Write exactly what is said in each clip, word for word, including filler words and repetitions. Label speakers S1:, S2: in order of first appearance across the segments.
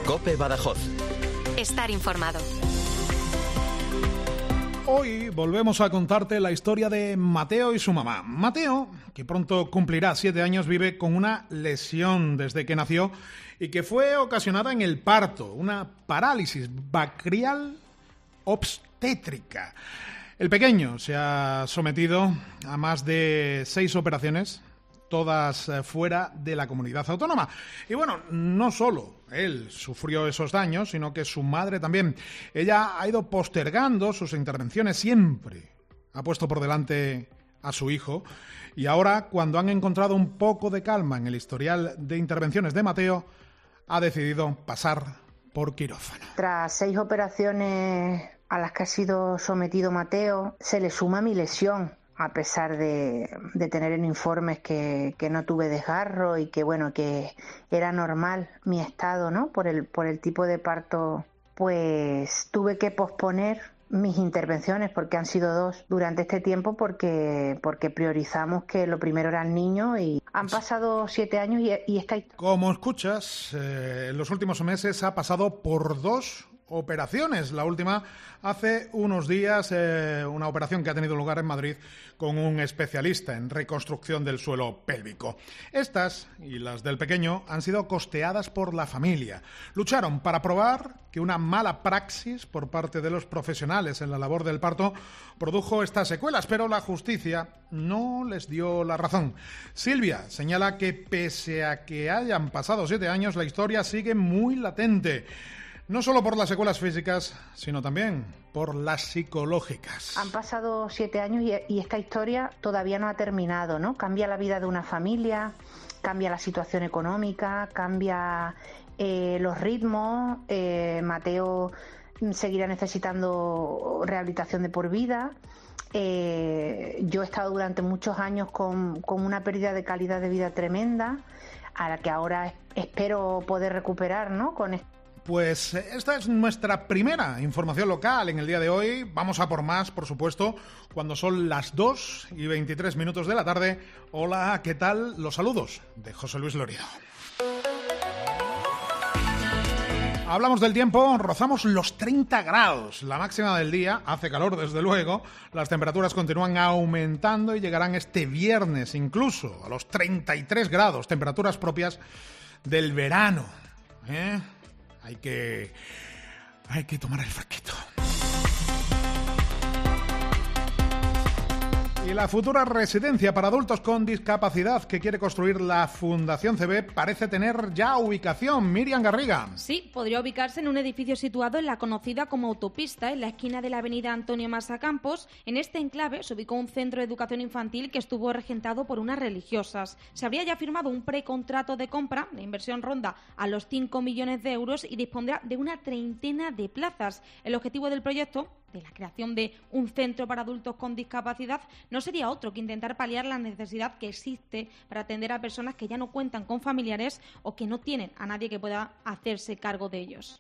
S1: COPE Badajoz.
S2: Estar informado.
S3: Hoy volvemos a contarte la historia de Mateo y su mamá. Mateo, que pronto cumplirá siete años, vive con una lesión desde que nació y que fue ocasionada en el parto, una parálisis bacrial obstétrica. El pequeño se ha sometido a más de seis operaciones, todas fuera de la comunidad autónoma. Y bueno, no solo él sufrió esos daños, sino que su madre también. Ella ha ido postergando sus intervenciones siempre. Ha puesto por delante a su hijo y ahora, cuando han encontrado un poco de calma en el historial de intervenciones de Mateo, ha decidido pasar por quirófano.
S4: Tras seis operaciones a las que ha sido sometido Mateo, se le suma mi lesión, a pesar de, de tener en informes que, que no tuve desgarro y que bueno, que era normal mi estado, ¿no? Por el, por el tipo de parto, pues tuve que posponer mis intervenciones, porque han sido dos durante este tiempo, porque, porque priorizamos que lo primero era el niño, y han pasado siete años y, y esta historia.
S3: Como escuchas, eh, en los últimos meses ha pasado por dos operaciones. La última hace unos días, eh, una operación que ha tenido lugar en Madrid con un especialista en reconstrucción del suelo pélvico. Estas y las del pequeño han sido costeadas por la familia. Lucharon para probar que una mala praxis por parte de los profesionales en la labor del parto produjo estas secuelas, pero la justicia no les dio la razón. Silvia señala que pese a que hayan pasado siete años, la historia sigue muy latente. No solo por las secuelas físicas, sino también por las psicológicas.
S4: Han pasado siete años y, y esta historia todavía no ha terminado, ¿no? Cambia la vida de una familia, cambia la situación económica, cambia eh, los ritmos. Eh, Mateo seguirá necesitando rehabilitación de por vida. Eh, yo he estado durante muchos años con, con una pérdida de calidad de vida tremenda, a la que ahora espero poder recuperar, ¿no? Con esto.
S3: Pues esta es nuestra primera información local en el día de hoy. Vamos a por más, por supuesto, cuando son las dos y veintitrés minutos de la tarde. Hola, ¿qué tal? Los saludos de José Luis Loredo. Hablamos del tiempo, rozamos los treinta grados, la máxima del día, hace calor desde luego, las temperaturas continúan aumentando y llegarán este viernes incluso a los treinta y tres grados, temperaturas propias del verano, ¿eh? Hay que, hay que tomar el fresquito. Y la futura residencia para adultos con discapacidad que quiere construir la Fundación C B parece tener ya ubicación. Miriam Garriga.
S5: Sí, podría ubicarse en un edificio situado en la conocida como Autopista, en la esquina de la avenida Antonio Masa Campos. En este enclave se ubicó un centro de educación infantil que estuvo regentado por unas religiosas. Se habría ya firmado un precontrato de compra, la inversión ronda a los cinco millones de euros y dispondrá de una treintena de plazas. El objetivo del proyecto, de la creación de un centro para adultos con discapacidad, no sería otro que intentar paliar la necesidad que existe para atender a personas que ya no cuentan con familiares o que no tienen a nadie que pueda hacerse cargo de ellos.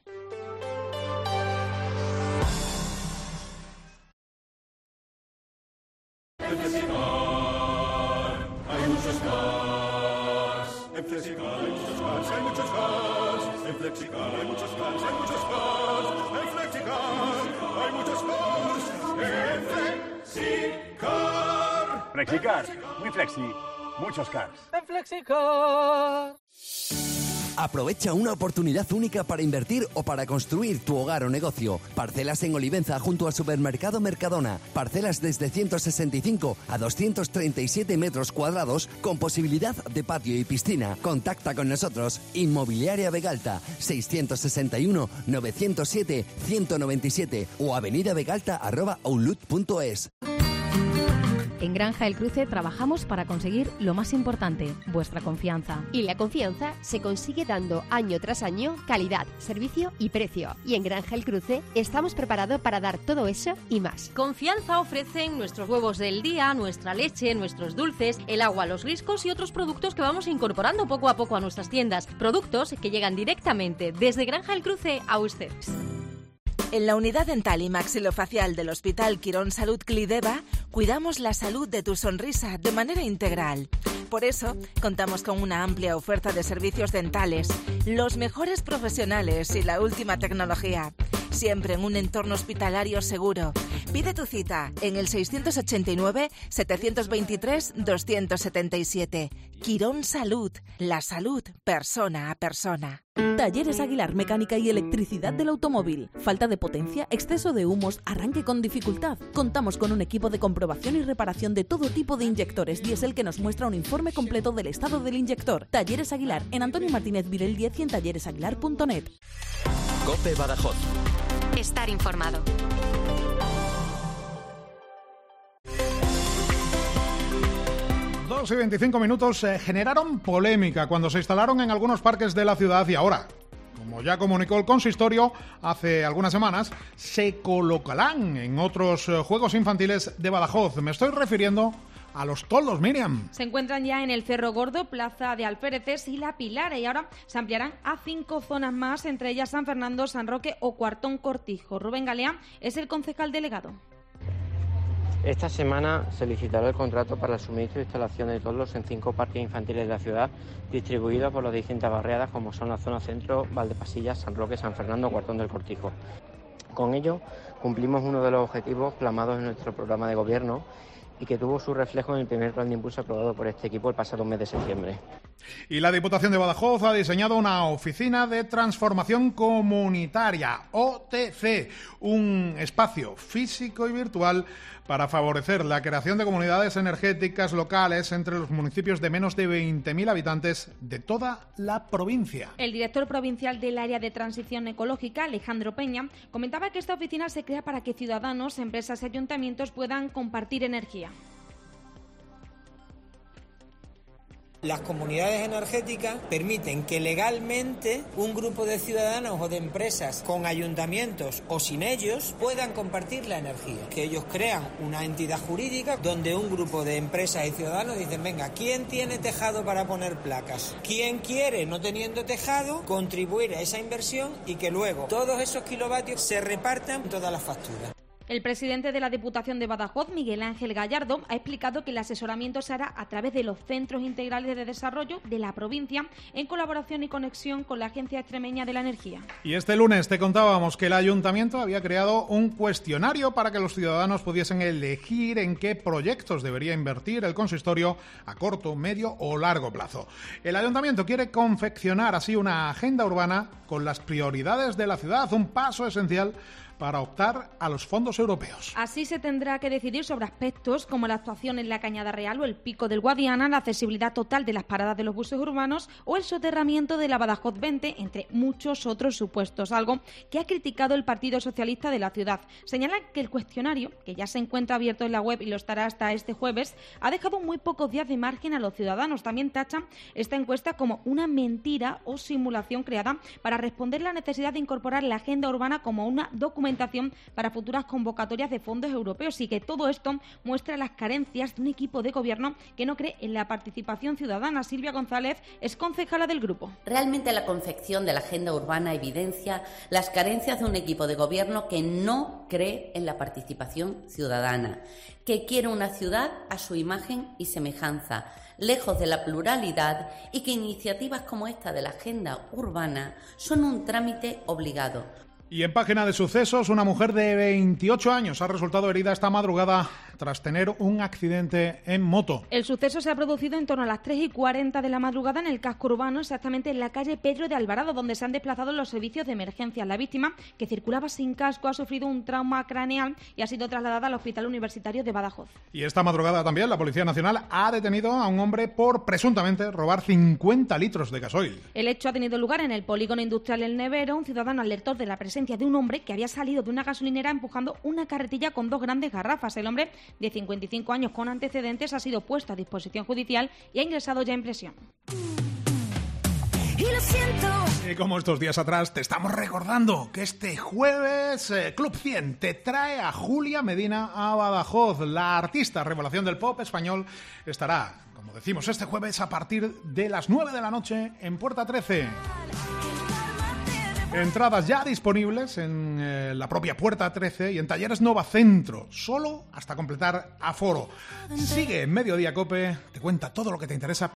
S6: En Flexicar hay muchos cars. En Flexicar hay muchos cars, hay muchos cars. En Flexicar hay muchos cars, hay muchos cars. En Flexicar hay muchos cars. En Flexicar.
S7: Flexicar, muy flexi, muchos cars.
S8: En Flexicar.
S9: Aprovecha una oportunidad única para invertir o para construir tu hogar o negocio. Parcelas en Olivenza junto al supermercado Mercadona. Parcelas desde ciento sesenta y cinco a doscientos treinta y siete metros cuadrados con posibilidad de patio y piscina. Contacta con nosotros. Inmobiliaria Vegalta, seiscientos sesenta y uno, novecientos siete, ciento noventa y siete o avenida vegalta arroba outlook punto es.
S10: En Granja El Cruce trabajamos para conseguir lo más importante, vuestra confianza.
S11: Y la confianza se consigue dando año tras año calidad, servicio y precio. Y en Granja El Cruce estamos preparados para dar todo eso y más.
S12: Confianza ofrecen nuestros huevos del día, nuestra leche, nuestros dulces, el agua, los riscos y otros productos que vamos incorporando poco a poco a nuestras tiendas. Productos que llegan directamente desde Granja El Cruce a ustedes.
S13: En la unidad dental y maxilofacial del Hospital Quirón Salud Clideva, cuidamos la salud de tu sonrisa de manera integral. Por eso, contamos con una amplia oferta de servicios dentales, los mejores profesionales y la última tecnología. Siempre en un entorno hospitalario seguro. Pide tu cita en el seiscientos ochenta y nueve, setecientos veintitrés, doscientos setenta y siete. Quirón Salud. La salud persona a persona.
S1: Talleres Aguilar, mecánica y electricidad del automóvil. Falta de potencia, exceso de humos, arranque con dificultad. Contamos con un equipo de comprobación y reparación de todo tipo de inyectores diésel que nos muestra un informe completo del estado del inyector. Talleres Aguilar, en Antonio Martínez Virel diez y en talleres aguilar punto net.
S2: COPE Badajoz. Estar informado.
S3: dos y veinticinco minutos eh, generaron polémica cuando se instalaron en algunos parques de la ciudad y ahora, como ya comunicó el consistorio hace algunas semanas, se colocarán en otros eh, juegos infantiles de Badajoz. Me estoy refiriendo a los toldos, Miriam.
S5: Se encuentran ya en el Cerro Gordo, Plaza de Alféreces y La Pilar, y ahora se ampliarán a cinco zonas más, entre ellas San Fernando, San Roque o Cuartón Cortijo. Rubén Galeán es el concejal delegado.
S14: Esta semana se licitará el contrato para el suministro e instalación de toldos en cinco parques infantiles de la ciudad, distribuidos por las distintas barriadas como son la zona centro, Valdepasillas, San Roque, San Fernando, Cuartón del Cortijo. Con ello cumplimos uno de los objetivos plasmados en nuestro programa de gobierno y que tuvo su reflejo en el primer plan de impulso aprobado por este equipo el pasado mes de septiembre.
S3: Y la Diputación de Badajoz ha diseñado una oficina de transformación comunitaria, O T C, un espacio físico y virtual para favorecer la creación de comunidades energéticas locales entre los municipios de menos de veinte mil habitantes de toda la provincia.
S5: El director provincial del área de transición ecológica, Alejandro Peña, comentaba que esta oficina se crea para que ciudadanos, empresas y ayuntamientos puedan compartir energía.
S15: Las comunidades energéticas permiten que legalmente un grupo de ciudadanos o de empresas con ayuntamientos o sin ellos puedan compartir la energía. Que ellos crean una entidad jurídica donde un grupo de empresas y ciudadanos dicen, venga, ¿quién tiene tejado para poner placas? ¿Quién quiere, no teniendo tejado, contribuir a esa inversión y que luego todos esos kilovatios se repartan en todas las facturas?
S5: El presidente de la Diputación de Badajoz, Miguel Ángel Gallardo, ha explicado que el asesoramiento se hará a través de los Centros Integrales de Desarrollo de la provincia, en colaboración y conexión con la Agencia Extremeña de la Energía.
S3: Y este lunes te contábamos que el Ayuntamiento había creado un cuestionario para que los ciudadanos pudiesen elegir en qué proyectos debería invertir el consistorio a corto, medio o largo plazo. El Ayuntamiento quiere confeccionar así una agenda urbana con las prioridades de la ciudad, un paso esencial para optar a los fondos europeos.
S5: Así se tendrá que decidir sobre aspectos como la actuación en la Cañada Real o el Pico del Guadiana, la accesibilidad total de las paradas de los buses urbanos o el soterramiento de la Badajoz veinte, entre muchos otros supuestos, algo que ha criticado el Partido Socialista de la ciudad. Señalan que el cuestionario, que ya se encuentra abierto en la web y lo estará hasta este jueves, ha dejado muy pocos días de margen a los ciudadanos. También tachan esta encuesta como una mentira o simulación creada para responder la necesidad de incorporar la agenda urbana como una documentación para futuras convocatorias de fondos europeos, y que todo esto muestra las carencias de un equipo de gobierno que no cree en la participación ciudadana. Silvia González es concejala del grupo.
S16: Realmente la confección de la agenda urbana evidencia las carencias de un equipo de gobierno que no cree en la participación ciudadana, que quiere una ciudad a su imagen y semejanza, lejos de la pluralidad, y que iniciativas como esta de la agenda urbana son un trámite obligado.
S3: Y en página de sucesos, una mujer de veintiocho años ha resultado herida esta madrugada tras tener un accidente en moto.
S5: El suceso se ha producido en torno a las tres y cuarenta de la madrugada en el casco urbano, exactamente en la calle Pedro de Alvarado, donde se han desplazado los servicios de emergencia. La víctima, que circulaba sin casco, ha sufrido un trauma craneal y ha sido trasladada al Hospital Universitario de Badajoz.
S3: Y esta madrugada también la Policía Nacional ha detenido a un hombre por presuntamente robar cincuenta litros de gasoil.
S5: El hecho ha tenido lugar en el polígono industrial El Nevero. Un ciudadano alertó de la presencia de un hombre que había salido de una gasolinera empujando una carretilla con dos grandes garrafas. El hombre, de cincuenta y cinco años con antecedentes, ha sido puesto a disposición judicial y ha ingresado ya en prisión.
S3: Y lo siento. Y como estos días atrás te estamos recordando que este jueves eh, Club cien te trae a Julia Medina a Badajoz. La artista revelación del pop español estará, como decimos, este jueves a partir de las nueve de la noche en Puerta trece. Entradas ya disponibles en eh, la propia Puerta trece y en Talleres Nova Centro, solo hasta completar aforo. Sigue en Mediodía Cope, te cuenta todo lo que te interesa.